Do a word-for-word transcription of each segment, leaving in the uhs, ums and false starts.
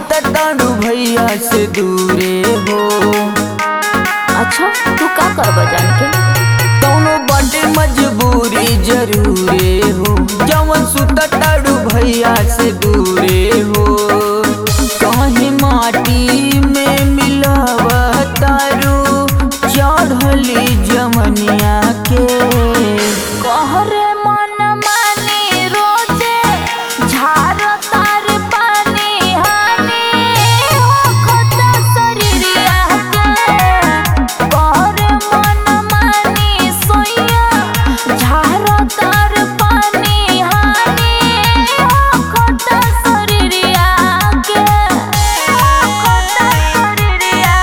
सुतताड़ू भैया से दूरे हो। अच्छा तू का करबा जान के? कौनो बाटे मजबूरी जरूरे हो, जवन सुतताड़ू भैया से दूरे हो। कहीं माटी में मिलावा तारू चढ़ली जमनिया के। कहरे मन मानी रोजे झार तार पानी हानी हो खता शरीरिया के। कहरे मन मानी सोया झार तार पानी हानी हो खता शरीरिया के। हो खता शरीरिया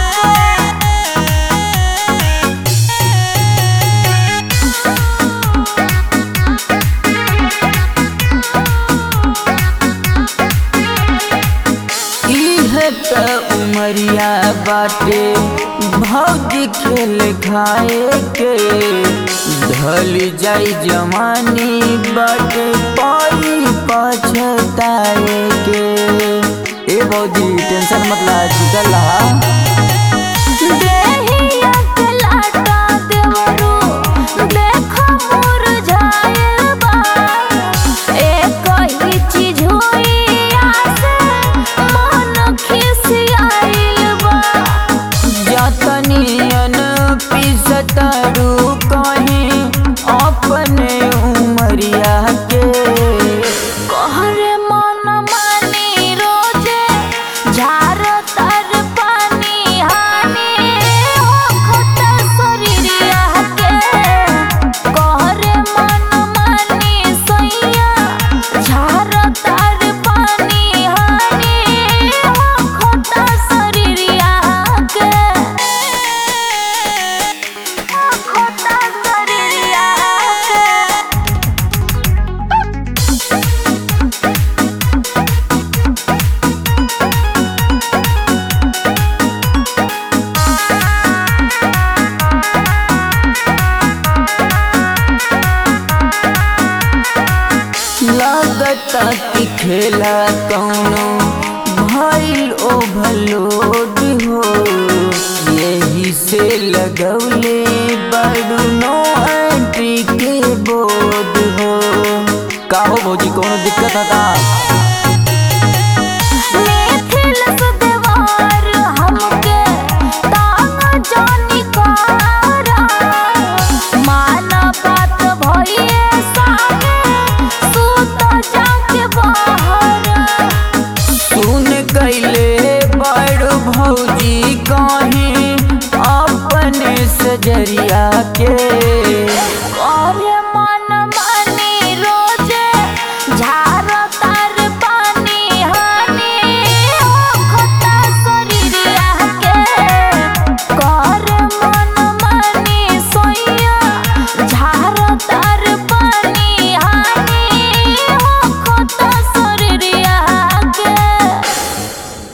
त उमरिया बाटे भौजी खेल खाए के। ढल जाई जवानी बाटे पाई पछताए के। ए भौजी टेंशन मत ला, चल रहा देहिया के लाटा देवरू देख मुरझाइल बा। एक ही चीज होई आसे मन खिसियाइल बा। जतनियन पिसतारू कहीं अपने उमरिया के। कहरे मन मानी रोजे झार तार पानी हानी हो खता शरीरिया के। कहरे मन मानी सैया झार तार पानी हानी हो खता शरीरिया के। हो खता शरीरिया के। लागता कि खेला कौनो